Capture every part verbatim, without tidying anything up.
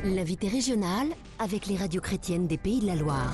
L'invité régional avec les radios chrétiennes des Pays de la Loire.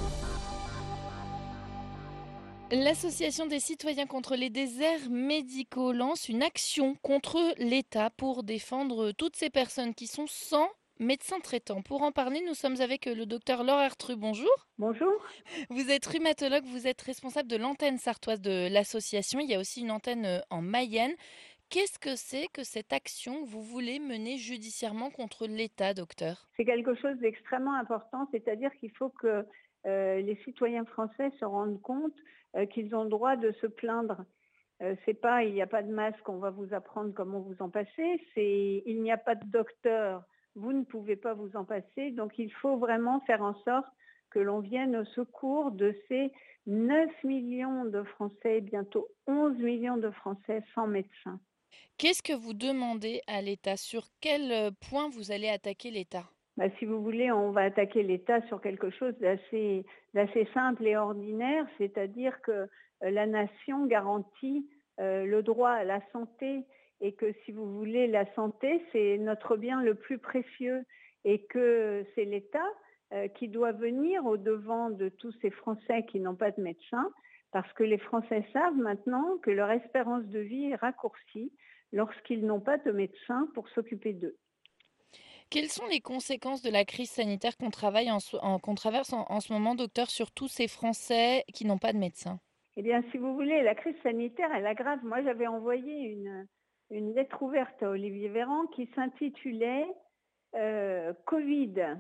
L'Association des citoyens contre les déserts médicaux lance une action contre l'État pour défendre toutes ces personnes qui sont sans médecin traitant. Pour en parler, nous sommes avec le docteur Laure Artru. Bonjour. Bonjour. Vous êtes rhumatologue, vous êtes responsable de l'antenne sartoise de l'association. Il y a aussi une antenne en Mayenne. Qu'est-ce que c'est que cette action que vous voulez mener judiciairement contre l'État, docteur ? C'est quelque chose d'extrêmement important, c'est-à-dire qu'il faut que euh, les citoyens français se rendent compte euh, qu'ils ont le droit de se plaindre. Euh, c'est pas il n'y a pas de masque, on va vous apprendre comment vous en passer, c'est il n'y a pas de docteur, vous ne pouvez pas vous en passer, donc il faut vraiment faire en sorte que l'on vienne au secours de ces neuf millions de Français, bientôt onze millions de Français sans médecin. Qu'est-ce que vous demandez à l'État ? Sur quel point vous allez attaquer l'État ? Bah, si vous voulez, on va attaquer l'État sur quelque chose d'assez, d'assez simple et ordinaire, c'est-à-dire que euh, la nation garantit euh, le droit à la santé et que, si vous voulez, la santé, c'est notre bien le plus précieux et que c'est l'État euh, qui doit venir au-devant de tous ces Français qui n'ont pas de médecin, parce que les Français savent maintenant que leur espérance de vie est raccourcie lorsqu'ils n'ont pas de médecin pour s'occuper d'eux. Quelles sont les conséquences de la crise sanitaire qu'on, travaille en, en, qu'on traverse en, en ce moment, docteur, sur tous ces Français qui n'ont pas de médecin ? Eh bien, si vous voulez, la crise sanitaire, elle aggrave. Moi, j'avais envoyé une, une lettre ouverte à Olivier Véran qui s'intitulait euh, Covid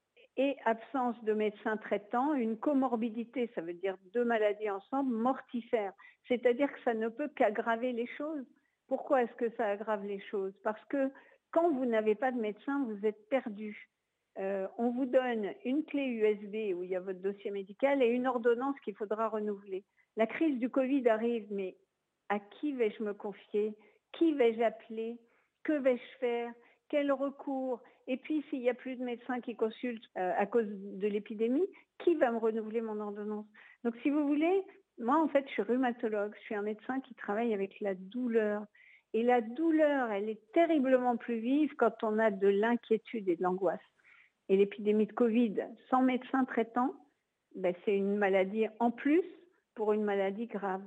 et absence de médecin traitant, une comorbidité, ça veut dire deux maladies ensemble, mortifères. C'est-à-dire que ça ne peut qu'aggraver les choses. Pourquoi est-ce que ça aggrave les choses ? Parce que quand vous n'avez pas de médecin, vous êtes perdu. Euh, on vous donne une clé U S B où il y a votre dossier médical et une ordonnance qu'il faudra renouveler. La crise du Covid arrive, mais à qui vais-je me confier ? Qui vais-je appeler ? Que vais-je faire ? Quel recours ? Et puis, s'il n'y a plus de médecins qui consultent euh, à cause de l'épidémie, qui va me renouveler mon ordonnance ? Donc, si vous voulez, moi, en fait, je suis rhumatologue. Je suis un médecin qui travaille avec la douleur. Et la douleur, elle est terriblement plus vive quand on a de l'inquiétude et de l'angoisse. Et l'épidémie de Covid, sans médecin traitant, ben, c'est une maladie en plus pour une maladie grave.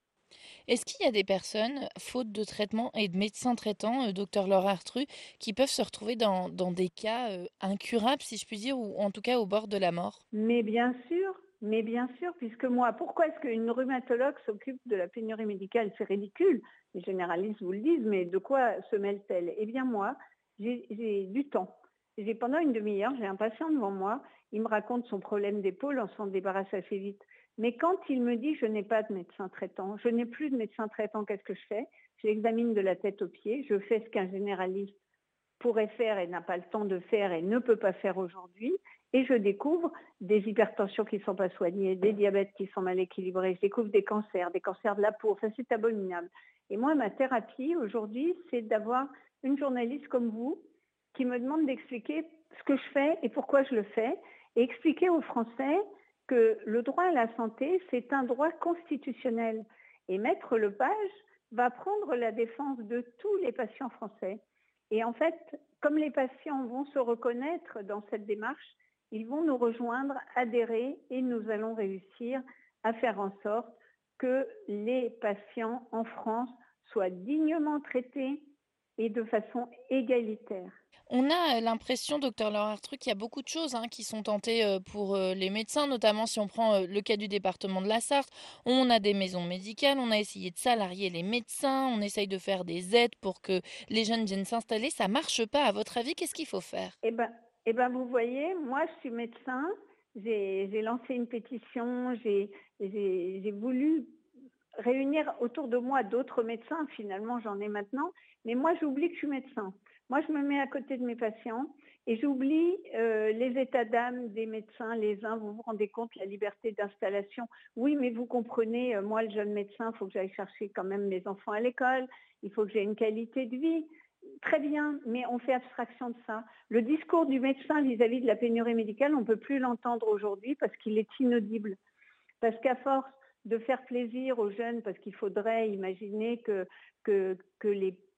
Est-ce qu'il y a des personnes, faute de traitement et de médecins traitants, euh, docteur Laure Artru, qui peuvent se retrouver dans, dans des cas euh, incurables, si je puis dire, ou en tout cas au bord de la mort ? Mais bien sûr, mais bien sûr, puisque moi, pourquoi est-ce qu'une rhumatologue s'occupe de la pénurie médicale ? C'est ridicule. Les généralistes vous le disent, mais de quoi se mêle-t-elle ? Eh bien moi, j'ai, j'ai du temps. J'ai, pendant une demi-heure, j'ai un patient devant moi, il me raconte son problème d'épaule, on s'en débarrasse assez vite. Mais quand il me dit « je n'ai pas de médecin traitant, je n'ai plus de médecin traitant, qu'est-ce que je fais ?» Je l'examine de la tête aux pieds, je fais ce qu'un généraliste pourrait faire et n'a pas le temps de faire et ne peut pas faire aujourd'hui, et je découvre des hypertensions qui ne sont pas soignées, des diabètes qui sont mal équilibrés, je découvre des cancers, des cancers de la peau, enfin c'est abominable. Et moi, ma thérapie aujourd'hui, c'est d'avoir une journaliste comme vous qui me demande d'expliquer ce que je fais et pourquoi je le fais, et expliquer aux Français que le droit à la santé, c'est un droit constitutionnel. Et Maître Lepage va prendre la défense de tous les patients français. Et en fait, comme les patients vont se reconnaître dans cette démarche, ils vont nous rejoindre, adhérer, et nous allons réussir à faire en sorte que les patients en France soient dignement traités et de façon égalitaire. On a l'impression, docteur Laure Artru, qu'il y a beaucoup de choses hein, qui sont tentées euh, pour euh, les médecins, notamment si on prend euh, le cas du département de la Sarthe. On a des maisons médicales, on a essayé de salarier les médecins, on essaye de faire des aides pour que les jeunes viennent s'installer. Ça marche pas. À votre avis, qu'est-ce qu'il faut faire ? Eh ben, eh ben, vous voyez, moi, je suis médecin. J'ai, j'ai lancé une pétition. J'ai, j'ai, j'ai voulu réunir autour de moi d'autres médecins. Finalement, j'en ai maintenant. Mais moi, j'oublie que je suis médecin. Moi, je me mets à côté de mes patients et j'oublie euh, les états d'âme des médecins. Les uns, vous vous rendez compte, la liberté d'installation. Oui, mais vous comprenez, euh, moi, le jeune médecin, il faut que j'aille chercher quand même mes enfants à l'école. Il faut que j'ai une qualité de vie. Très bien, mais on fait abstraction de ça. Le discours du médecin vis-à-vis de la pénurie médicale, on ne peut plus l'entendre aujourd'hui parce qu'il est inaudible. Parce qu'à force de faire plaisir aux jeunes, parce qu'il faudrait imaginer que, que, que les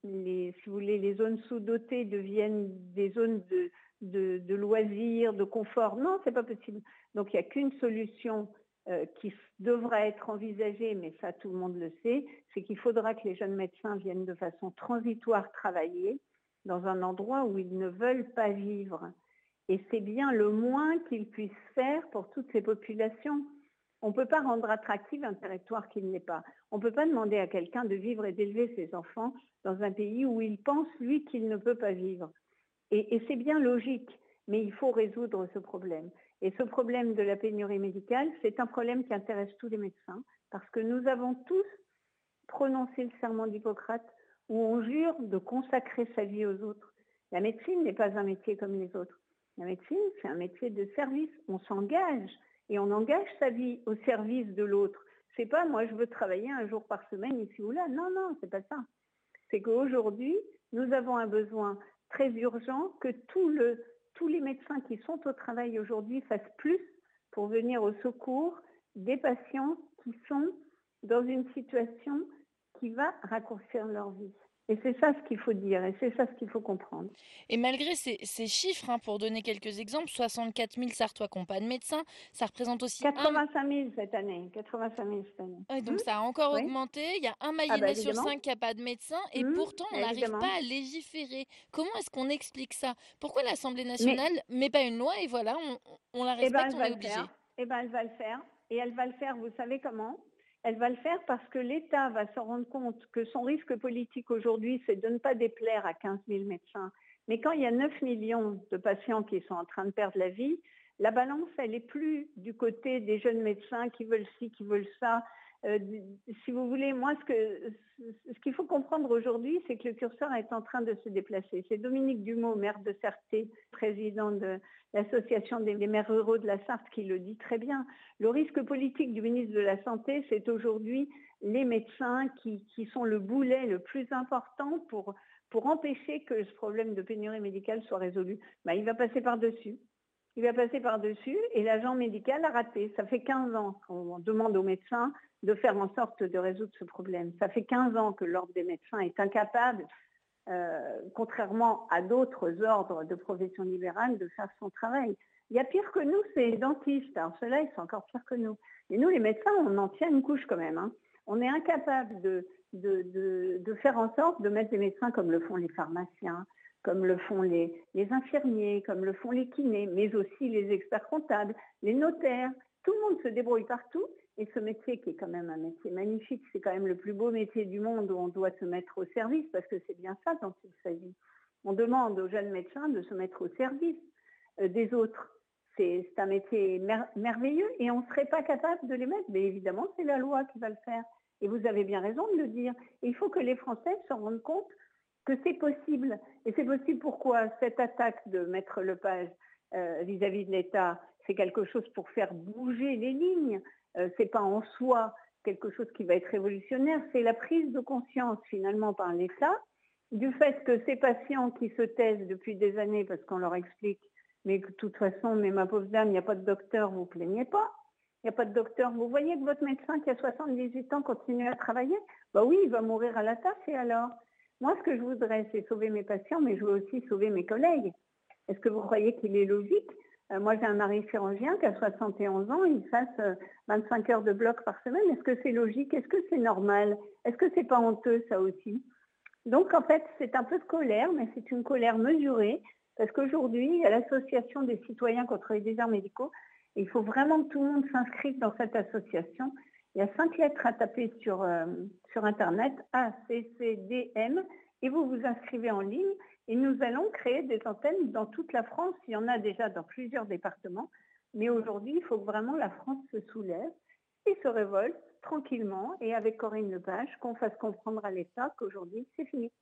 les, si vous voulez, les zones sous-dotées deviennent des zones de, de, de loisirs, de confort. Non, c'est pas possible. Donc il n'y a qu'une solution euh, qui devra être envisagée, mais ça tout le monde le sait, c'est qu'il faudra que les jeunes médecins viennent de façon transitoire travailler dans un endroit où ils ne veulent pas vivre. Et c'est bien le moins qu'ils puissent faire pour toutes ces populations. On ne peut pas rendre attractif un territoire qui ne l'est pas. On ne peut pas demander à quelqu'un de vivre et d'élever ses enfants dans un pays où il pense, lui, qu'il ne peut pas vivre. Et, et c'est bien logique, mais il faut résoudre ce problème. Et ce problème de la pénurie médicale, c'est un problème qui intéresse tous les médecins, parce que nous avons tous prononcé le serment d'Hippocrate, où on jure de consacrer sa vie aux autres. La médecine n'est pas un métier comme les autres. La médecine, c'est un métier de service. On s'engage et on engage sa vie au service de l'autre. C'est pas moi je veux travailler un jour par semaine ici ou là. Non, non, c'est pas ça. C'est qu'aujourd'hui, nous avons un besoin très urgent que tout le, tous les médecins qui sont au travail aujourd'hui fassent plus pour venir au secours des patients qui sont dans une situation qui va raccourcir leur vie. Et c'est ça ce qu'il faut dire, et c'est ça ce qu'il faut comprendre. Et malgré ces, ces chiffres, hein, pour donner quelques exemples, soixante-quatre mille Sartois qui n'ont pas de médecin, ça représente aussi un... quatre-vingt-cinq mille cette année. quatre-vingt-cinq mille cette année. Ouais, donc Hum, ça a encore oui. augmenté. Il y a un Ah bah Mayennais sur évidemment. cinq qui n'a pas de médecin et Hum, pourtant on n'arrive évidemment. pas à légiférer. Comment est-ce qu'on explique ça? Pourquoi l'Assemblée Mais nationale met pas une loi et voilà, on, on la eh ben, respecte, elle on va est le obligé? faire. Eh ben, elle va le faire. Et elle va le faire, vous savez comment? Elle va le faire parce que l'État va se rendre compte que son risque politique aujourd'hui, c'est de ne pas déplaire à quinze mille médecins. Mais quand il y a neuf millions de patients qui sont en train de perdre la vie, la balance, elle est plus du côté des jeunes médecins qui veulent ci, qui veulent ça. Euh, si vous voulez, moi, ce, que, ce qu'il faut comprendre aujourd'hui, c'est que le curseur est en train de se déplacer. C'est Dominique Dumont, maire de Certé, président de l'association des maires ruraux de la Sarthe, qui le dit très bien. Le risque politique du ministre de la Santé, c'est aujourd'hui les médecins qui, qui sont le boulet le plus important pour, pour empêcher que ce problème de pénurie médicale soit résolu. Ben, il va passer par-dessus. Il va passer par-dessus et l'agent médical a raté. Ça fait quinze ans qu'on demande aux médecins de faire en sorte de résoudre ce problème. Ça fait quinze ans que l'ordre des médecins est incapable, euh, contrairement à d'autres ordres de profession libérale, de faire son travail. Il y a pire que nous, c'est les dentistes. Alors ceux-là, ils sont encore pires que nous. Et nous, les médecins, on en tient une couche quand même. Hein. On est incapable de, de, de, de faire en sorte de mettre des médecins comme le font les pharmaciens, comme le font les, les infirmiers, comme le font les kinés, mais aussi les experts comptables, les notaires. Tout le monde se débrouille partout. Et ce métier qui est quand même un métier magnifique, c'est quand même le plus beau métier du monde où on doit se mettre au service, parce que c'est bien ça dont il s'agit. On demande aux jeunes médecins de se mettre au service euh, des autres. C'est, c'est un métier mer- merveilleux et on ne serait pas capable de les mettre. Mais évidemment, c'est la loi qui va le faire. Et vous avez bien raison de le dire. Et il faut que les Français se rendent compte que c'est possible. Et c'est possible pourquoi cette attaque de Maître Lepage euh, vis-à-vis de l'État, c'est quelque chose pour faire bouger les lignes. Euh, c'est pas en soi quelque chose qui va être révolutionnaire, c'est la prise de conscience finalement par l'État du fait que ces patients qui se taisent depuis des années parce qu'on leur explique mais de toute façon, mais ma pauvre dame, il n'y a pas de docteur, vous ne plaignez pas. Il n'y a pas de docteur. Vous voyez que votre médecin qui a soixante-dix-huit ans continue à travailler? Bah oui, il va mourir à la tâche et alors? Moi, ce que je voudrais, c'est sauver mes patients, mais je veux aussi sauver mes collègues. Est-ce que vous croyez qu'il est logique? Euh, moi, j'ai un mari chirurgien qui a soixante et onze ans, il fasse euh, vingt-cinq heures de bloc par semaine. Est-ce que c'est logique? Est-ce que c'est normal? Est-ce que c'est pas honteux, ça aussi? Donc, en fait, c'est un peu de colère, mais c'est une colère mesurée, parce qu'aujourd'hui, il y a l'association des citoyens contre les déserts médicaux, et il faut vraiment que tout le monde s'inscrive dans cette association. Il y a cinq lettres à taper sur, euh, sur Internet, A C C D M, et vous vous inscrivez en ligne. Et nous allons créer des antennes dans toute la France. Il y en a déjà dans plusieurs départements. Mais aujourd'hui, il faut que vraiment la France se soulève et se révolte tranquillement. Et avec Corinne Lepage, qu'on fasse comprendre à l'État qu'aujourd'hui, c'est fini.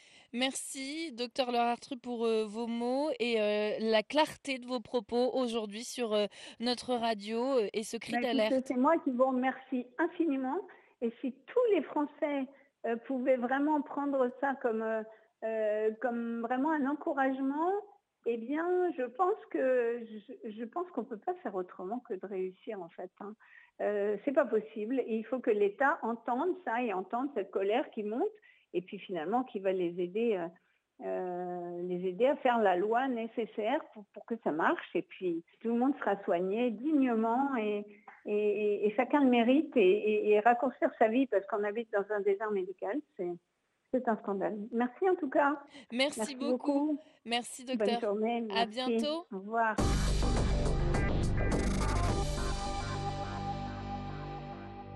Merci, docteur Laure Artru, pour euh, vos mots et euh, la clarté de vos propos aujourd'hui sur euh, notre radio euh, et ce cri Ben, écoutez, d'alerte. c'est moi qui vous remercie infiniment. Et si tous les Français euh, pouvaient vraiment prendre ça comme, euh, euh, comme vraiment un encouragement, eh bien, je pense que je, je pense qu'on ne peut pas faire autrement que de réussir en fait. Hein. Euh, c'est pas possible. Et il faut que l'État entende ça et entende cette colère qui monte et puis finalement qui va les aider, euh, euh, les aider à faire la loi nécessaire pour, pour que ça marche. Et puis tout le monde sera soigné dignement et, et, et chacun le mérite et, et, et raccourcir sa vie parce qu'on habite dans un désert médical, c'est, c'est un scandale. Merci en tout cas. Merci Merci beaucoup. beaucoup. Merci, Bonne docteur. journée. À Merci. bientôt. Au revoir.